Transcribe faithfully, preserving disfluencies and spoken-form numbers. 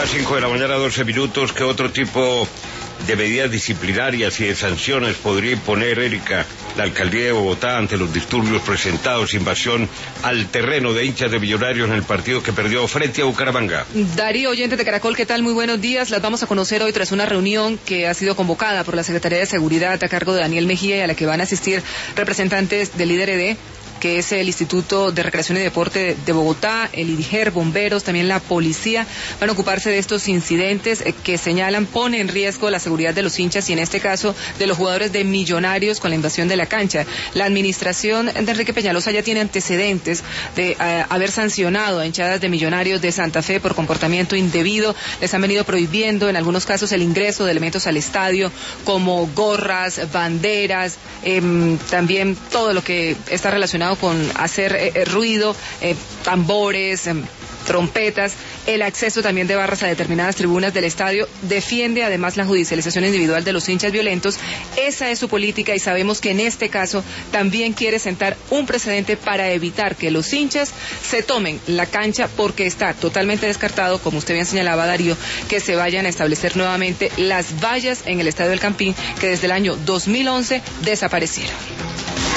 las cinco de la mañana, doce minutos. ¿Qué otro tipo de medidas disciplinarias y de sanciones podría imponer, Erika, la alcaldía de Bogotá ante los disturbios presentados, invasión al terreno de hinchas de Millonarios en el partido que perdió frente a Bucaramanga? Darío, oyentes de Caracol, ¿qué tal? Muy buenos días. Las vamos a conocer hoy tras una reunión que ha sido convocada por la Secretaría de Seguridad a cargo de Daniel Mejía y a la que van a asistir representantes del I D R D, que es el Instituto de Recreación y Deporte de Bogotá, el IDIGER, bomberos, también la policía. Van a ocuparse de estos incidentes que señalan pone en riesgo la seguridad de los hinchas y en este caso de los jugadores de Millonarios con la invasión de la cancha. La administración de Enrique Peñalosa ya tiene antecedentes de uh, haber sancionado a hinchadas de Millonarios de Santa Fe por comportamiento indebido. Les han venido prohibiendo en algunos casos el ingreso de elementos al estadio como gorras, banderas, eh, también todo lo que está relacionado con hacer eh, ruido, eh, tambores, eh, trompetas, el acceso también de barras a determinadas tribunas del estadio. Defiende además la judicialización individual de los hinchas violentos. Esa es su política y sabemos que en este caso también quiere sentar un precedente para evitar que los hinchas se tomen la cancha, porque está totalmente descartado, como usted bien señalaba, Darío, que se vayan a establecer nuevamente las vallas en el Estadio del Campín que desde el año dos mil once desaparecieron.